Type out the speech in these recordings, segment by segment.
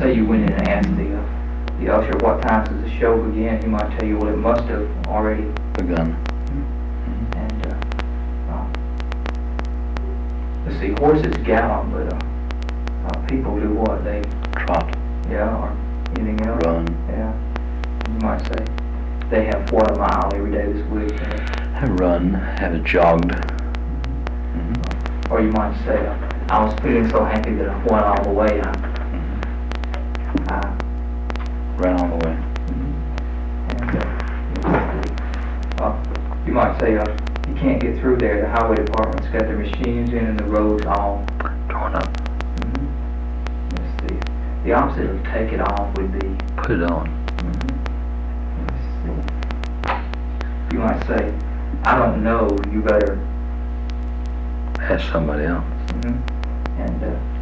say you went in and asked the usher, what time does the show begin? He might tell you, well, it must have already begun. And, let's see, horses gallop, but people do what? They Trot. Yeah, or anything else? Run. Yeah. You might say they have what a mile every day this week. Have run. Have jogged. Or you might say, I was feeling so happy that I went all the way. I Ran all the way. And you might say you can't get through there. The highway department's got their machines in and the roads all Torn up. The opposite of take it off would be Put it on. You might say, I don't know, you better Ask somebody else. And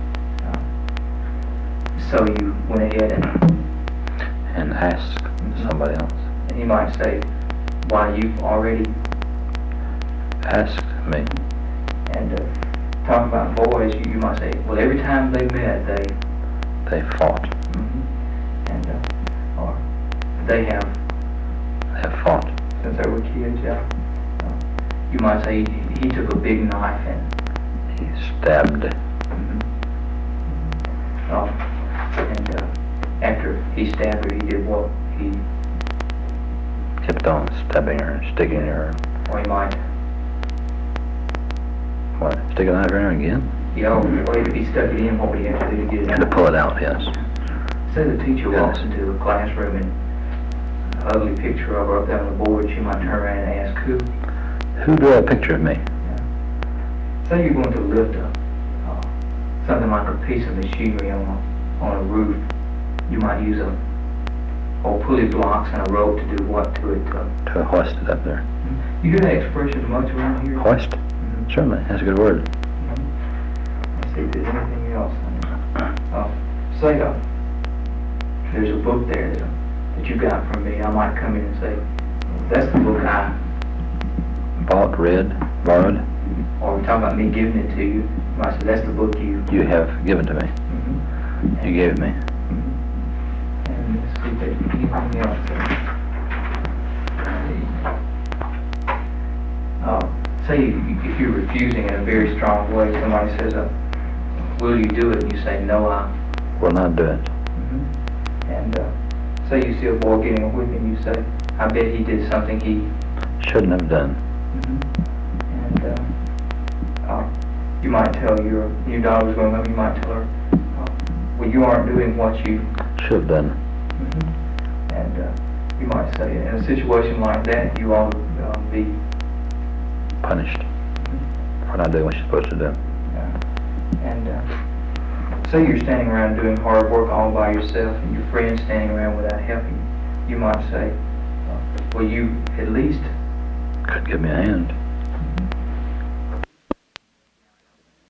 so you went ahead And ask somebody else. and he might say, why, you've already Asked me. and talk about boys, you might say, well, every time they met, They fought. and or they have Fought. since they were kids, yeah. You might say he took a big knife and He stabbed. and after he stabbed her, he did what? He Kept on stabbing her, sticking her. or he might, What? Stick a knife in her again? or if he stuck it in, what would he have to do to get it To out? pull it out, yes. Say the teacher Yes. walks into the classroom and an ugly picture of her up there on the board, she might turn around and ask who. Who drew a picture of me? Say you're going to lift something like a piece of machinery on a roof. You might use old pulley blocks and a rope to do what to it? To hoist it up there. You hear that expression much around here? Hoist? Certainly, that's a good word. Let's see if there's anything else. Say there's a book there that you got from me. I might come in and say, that's the book I... Bought, read, borrowed. Or we talk about me giving it to you. You might say, that's the book you... You have given to me. You gave me. And let's see if there's anything else. Say if you're refusing in a very strong way, somebody says, will you do it? And you say, no, I... Will not do it. And say you see a boy getting a whipping, you say, I bet he did something he... Shouldn't have done. And you might tell your daughter's growing up, you might tell her, well, you aren't doing what you... Should have done. And you might say, in a situation like that, you ought to be... Punished. For not doing what you're supposed to do. And say you're standing around doing hard work all by yourself and your friend's standing around without helping you. You might say, well, you at least... Could give me a hand.